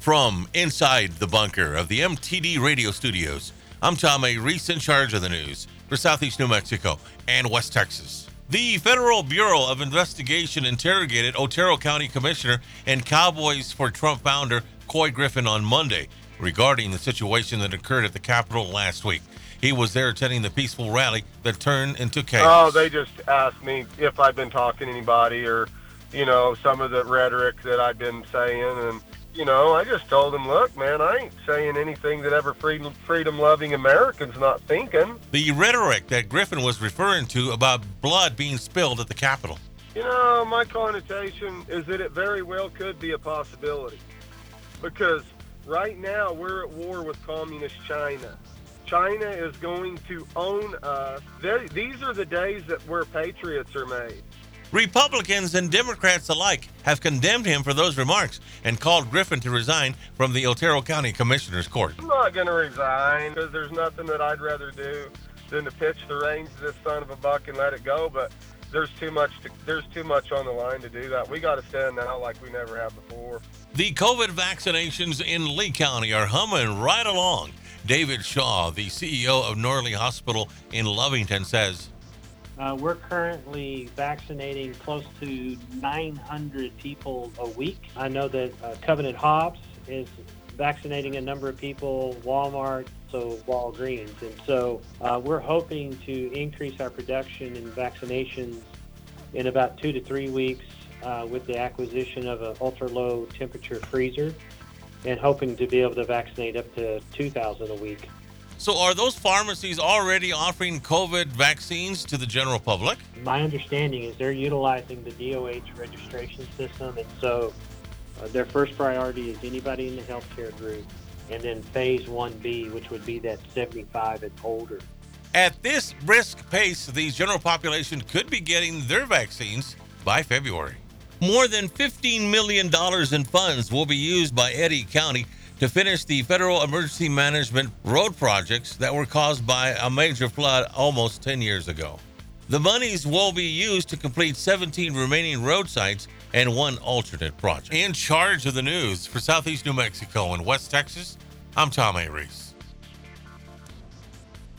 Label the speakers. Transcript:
Speaker 1: From inside the bunker of the MTD radio studios, I'm Tom A. Reese, in charge of the news for Southeast New Mexico and West Texas. The Federal Bureau of Investigation interrogated Otero County Commissioner and Cowboys for Trump founder Couy Griffin on Monday regarding the situation that occurred at the Capitol last week. He was there attending the peaceful rally that turned into chaos.
Speaker 2: Oh, they just asked me if I've been talking to anybody or, some of the rhetoric that I've been saying. And, I just told them, look, man, I ain't saying anything that ever freedom-loving Americans not thinking.
Speaker 1: The rhetoric that Griffin was referring to about blood being spilled at the Capitol.
Speaker 2: My connotation is that it very well could be a possibility. Because right now we're at war with communist China. China is going to own us. These are the days where patriots are made.
Speaker 1: Republicans and Democrats alike have condemned him for those remarks and called Griffin to resign from the Otero County Commissioner's Court.
Speaker 2: I'm not going to resign because there's nothing that I'd rather do than to pitch the reins to this son of a buck and let it go, but there's too much on the line to do that. We got to stand now like we never have before.
Speaker 1: The COVID vaccinations in Lee County are humming right along. David Shaw, the CEO of Norley Hospital in Lovington, says,
Speaker 3: we're currently vaccinating close to 900 people a week. I know that Covenant Hobbs is vaccinating a number of people, Walmart, so Walgreens. And so we're hoping to increase our production and vaccinations in about 2 to 3 weeks with the acquisition of an ultra-low temperature freezer, and hoping to be able to vaccinate up to 2,000 a week.
Speaker 1: So are those pharmacies already offering COVID vaccines to the general public?
Speaker 3: My understanding is they're utilizing the DOH registration system, and so their first priority is anybody in the healthcare group, and then phase 1B, which would be that 75 and older.
Speaker 1: At this brisk pace, the general population could be getting their vaccines by February. More than $15 million in funds will be used by Eddy County to finish the federal emergency management road projects that were caused by a major flood almost 10 years ago. The monies will be used to complete 17 remaining road sites and one alternate project. In charge of the news for Southeast New Mexico and West Texas, I'm Tom A. Reese.